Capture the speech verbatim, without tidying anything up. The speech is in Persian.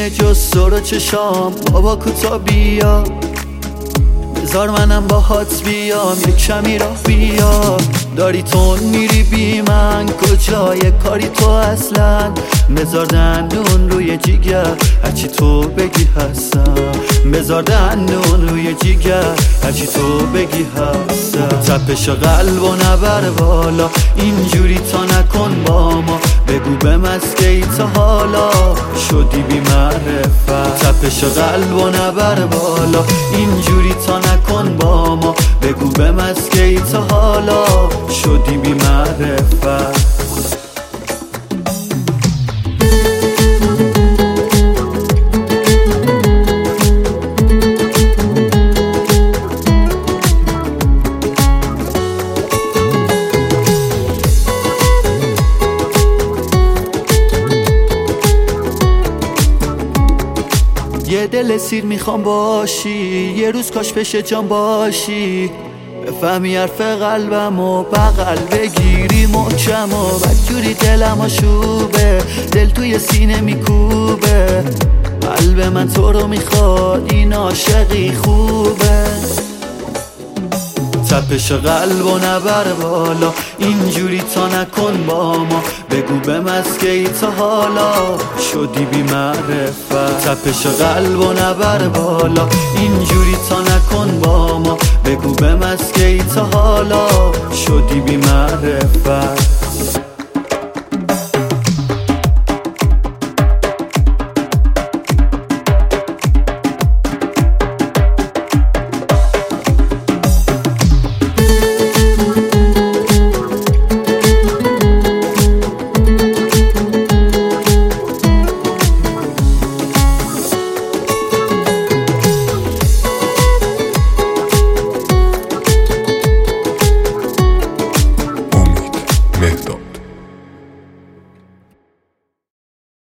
نمیبینه جز سر و چشام. بابا کوتا بیا بذار منم باهات بیام، یک کمی راه بیا. داری تون میری بی من، کجای کاری تو اصلا؟ بذار دندون روی جیگر، هرچی تو بگی هستم. بذار دندون روی جیگر، هرچی تو بگی هستم. تپش قلب و نبر بالا، اینجوری تا نکن با ما. بگو به مسکی تا حالا شدی بی معرفت. تپش قلب و نبر بالا، اینجوری تا نکن با ما. بگو به مسکی تا حالا شدی بی معرفت. یه دل سیر میخوام باشی، یه روز کاش پیش جان باشی. بفهمی حرف قلبم و بغل بگیری محکم و بدجوری دلم آشوبه، دل توی سینه میکوبه. قلب من تو رو میخواد، این عاشقی خوبه. تپش قلب و نبر بالا، اینجوری تا نکن با ما. بگو به مسکی تا حالا شدی بی معرفت. تپش قلب و نبر بالا، اینجوری تا نکن